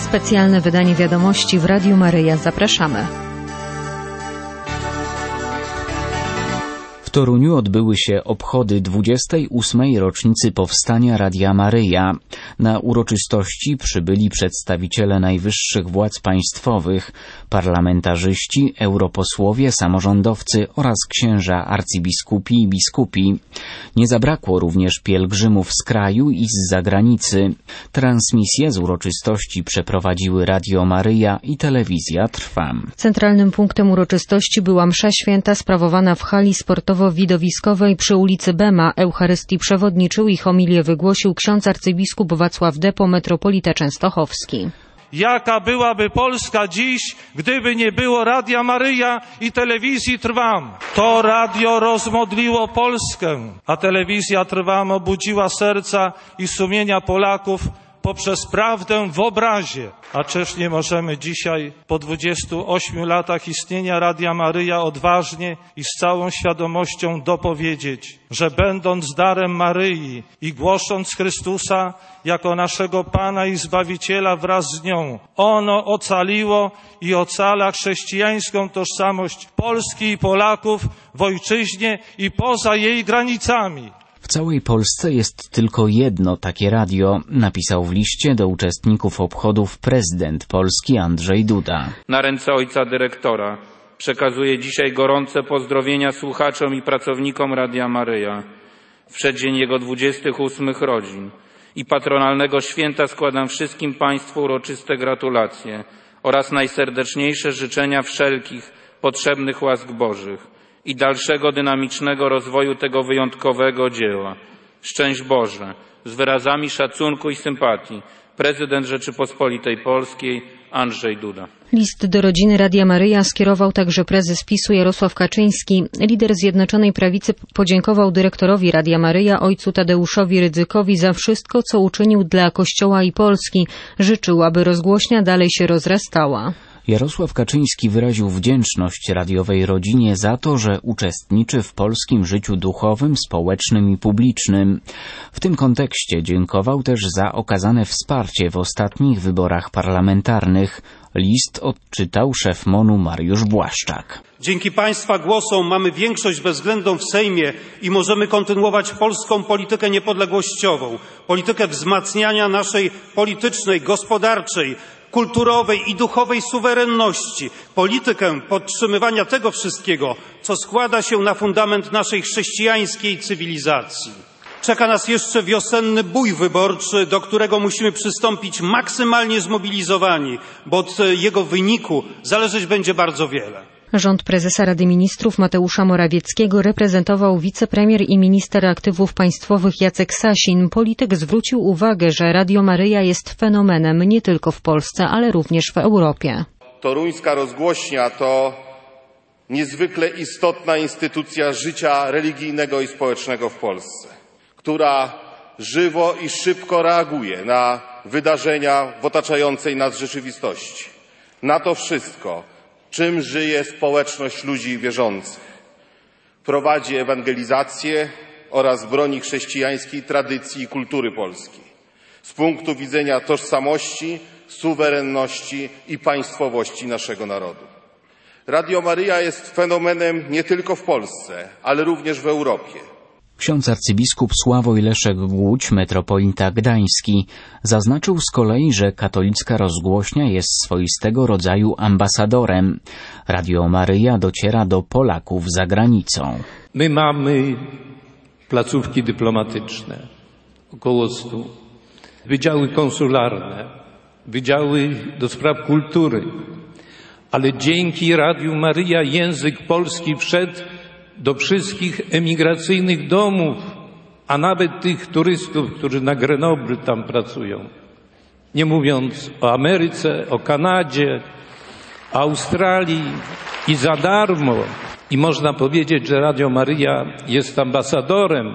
Specjalne wydanie wiadomości w Radiu Maryja. Zapraszamy. W Toruniu odbyły się obchody 28. rocznicy powstania Radia Maryja. Na uroczystości przybyli przedstawiciele najwyższych władz państwowych, parlamentarzyści, europosłowie, samorządowcy oraz księża arcybiskupi i biskupi. Nie zabrakło również pielgrzymów z kraju i z zagranicy. Transmisję z uroczystości przeprowadziły Radio Maryja i Telewizja Trwam. Centralnym punktem uroczystości była msza święta sprawowana w hali sportowo-widowiskowej przy ulicy Bema. Eucharystii przewodniczył i homilię wygłosił ksiądz arcybiskup Wacław Depo, metropolita częstochowski. Jaka byłaby Polska dziś, gdyby nie było Radia Maryja i Telewizji Trwam? To radio rozmodliło Polskę, a Telewizja Trwam obudziła serca i sumienia Polaków poprzez prawdę w obrazie. A czyż nie możemy dzisiaj, po 28 latach istnienia Radia Maryja, odważnie i z całą świadomością dopowiedzieć, że będąc darem Maryi i głosząc Chrystusa jako naszego Pana i Zbawiciela wraz z nią, ono ocaliło i ocala chrześcijańską tożsamość Polski i Polaków w ojczyźnie i poza jej granicami. W całej Polsce jest tylko jedno takie radio, napisał w liście do uczestników obchodów prezydent Polski Andrzej Duda. Na ręce ojca dyrektora przekazuję dzisiaj gorące pozdrowienia słuchaczom i pracownikom Radia Maryja. W przeddzień jego 28 rodzin i patronalnego święta składam wszystkim Państwu uroczyste gratulacje oraz najserdeczniejsze życzenia wszelkich potrzebnych łask Bożych i dalszego dynamicznego rozwoju tego wyjątkowego dzieła. Szczęść Boże, z wyrazami szacunku i sympatii, prezydent Rzeczypospolitej Polskiej Andrzej Duda. List do rodziny Radia Maryja skierował także prezes PiS-u Jarosław Kaczyński. Lider Zjednoczonej Prawicy podziękował dyrektorowi Radia Maryja, ojcu Tadeuszowi Rydzykowi, za wszystko, co uczynił dla Kościoła i Polski. Życzył, aby rozgłośnia dalej się rozrastała. Jarosław Kaczyński wyraził wdzięczność radiowej rodzinie za to, że uczestniczy w polskim życiu duchowym, społecznym i publicznym. W tym kontekście dziękował też za okazane wsparcie w ostatnich wyborach parlamentarnych. List odczytał szef MON-u Mariusz Błaszczak. Dzięki Państwa głosom mamy większość bezwzględną w Sejmie i możemy kontynuować polską politykę niepodległościową, politykę wzmacniania naszej politycznej, gospodarczej, kulturowej i duchowej suwerenności, politykę podtrzymywania tego wszystkiego, co składa się na fundament naszej chrześcijańskiej cywilizacji. Czeka nas jeszcze wiosenny bój wyborczy, do którego musimy przystąpić maksymalnie zmobilizowani, bo od jego wyniku zależeć będzie bardzo wiele. Rząd prezesa Rady Ministrów Mateusza Morawieckiego reprezentował wicepremier i minister aktywów państwowych Jacek Sasin. Polityk zwrócił uwagę, że Radio Maryja jest fenomenem nie tylko w Polsce, ale również w Europie. Toruńska rozgłośnia to niezwykle istotna instytucja życia religijnego i społecznego w Polsce, która żywo i szybko reaguje na wydarzenia w otaczającej nas rzeczywistości. Na to wszystko, czym żyje społeczność ludzi wierzących. Prowadzi ewangelizację oraz broni chrześcijańskiej tradycji i kultury polskiej z punktu widzenia tożsamości, suwerenności i państwowości naszego narodu. Radio Maryja jest fenomenem nie tylko w Polsce, ale również w Europie. Ksiądz arcybiskup Sławoj Leszek Głódź, metropolita gdański, zaznaczył z kolei, że katolicka rozgłośnia jest swoistego rodzaju ambasadorem. Radio Maryja dociera do Polaków za granicą. My mamy placówki dyplomatyczne, około 100, wydziały konsularne, wydziały do spraw kultury, ale dzięki Radiu Maryja język polski wszedł do wszystkich emigracyjnych domów, a nawet tych turystów, którzy na Grenoble tam pracują. Nie mówiąc o Ameryce, o Kanadzie, Australii i za darmo. I można powiedzieć, że Radio Maryja jest ambasadorem,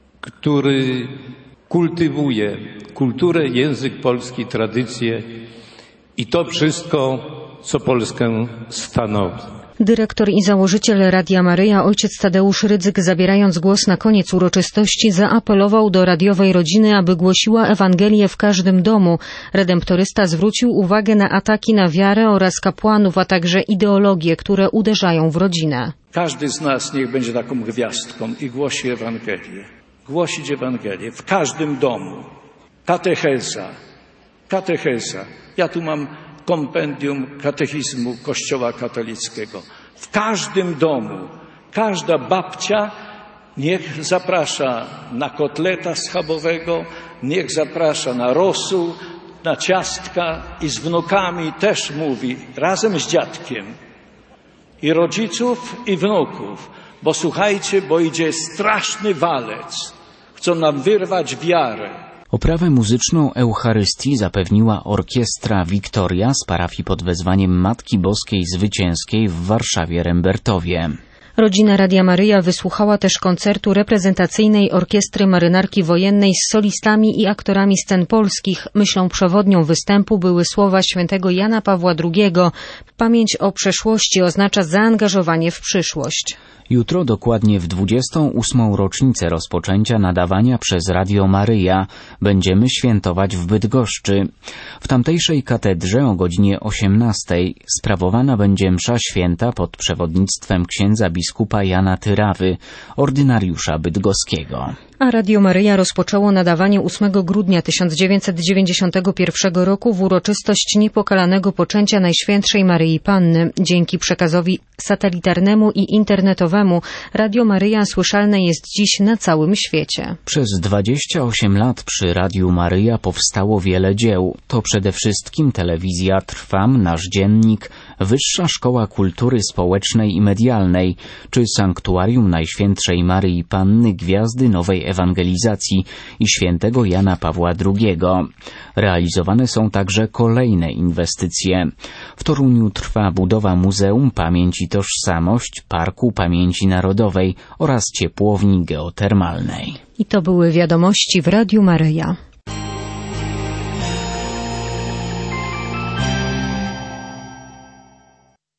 który kultywuje kulturę, język polski, tradycję i to wszystko, co Polskę stanowi. Dyrektor i założyciel Radia Maryja, ojciec Tadeusz Rydzyk, zabierając głos na koniec uroczystości, zaapelował do radiowej rodziny, aby głosiła Ewangelię w każdym domu. Redemptorysta zwrócił uwagę na ataki na wiarę oraz kapłanów, a także ideologie, które uderzają w rodzinę. Każdy z nas niech będzie taką gwiazdką i głosi Ewangelię. Głosić Ewangelię w każdym domu. Katecheza. Ja tu mam kompendium katechizmu Kościoła katolickiego. W każdym domu, każda babcia niech zaprasza na kotleta schabowego, niech zaprasza na rosół, na ciastka i z wnukami też mówi, razem z dziadkiem. I rodziców, i wnuków. Bo słuchajcie, bo idzie straszny walec. Chcą nam wyrwać wiarę. Oprawę muzyczną Eucharystii zapewniła orkiestra Wiktoria z parafii pod wezwaniem Matki Boskiej Zwycięskiej w Warszawie-Rembertowie. Rodzina Radia Maryja wysłuchała też koncertu reprezentacyjnej Orkiestry Marynarki Wojennej z solistami i aktorami scen polskich. Myślą przewodnią występu były słowa świętego Jana Pawła II. Pamięć o przeszłości oznacza zaangażowanie w przyszłość. Jutro, dokładnie w 28. rocznicę rozpoczęcia nadawania przez Radio Maryja, będziemy świętować w Bydgoszczy. W tamtejszej katedrze o godzinie 18 sprawowana będzie msza święta pod przewodnictwem księdza biskupa Jana Tyrawy, ordynariusza bydgoskiego. A Radio Maryja rozpoczęło nadawanie 8 grudnia 1991 roku w uroczystość niepokalanego poczęcia Najświętszej Maryi Panny. Dzięki przekazowi satelitarnemu i internetowemu Radio Maryja słyszalne jest dziś na całym świecie. Przez 28 lat przy Radiu Maryja powstało wiele dzieł. To przede wszystkim telewizja Trwam, Nasz Dziennik, Wyższa Szkoła Kultury Społecznej i Medialnej, czy Sanktuarium Najświętszej Maryi Panny, Gwiazdy Nowej Ewangelizacji i świętego Jana Pawła II. Realizowane są także kolejne inwestycje. W Toruniu trwa budowa Muzeum Pamięć i Tożsamość, Parku Pamięci Narodowej oraz ciepłowni geotermalnej. I to były wiadomości w Radiu Maryja.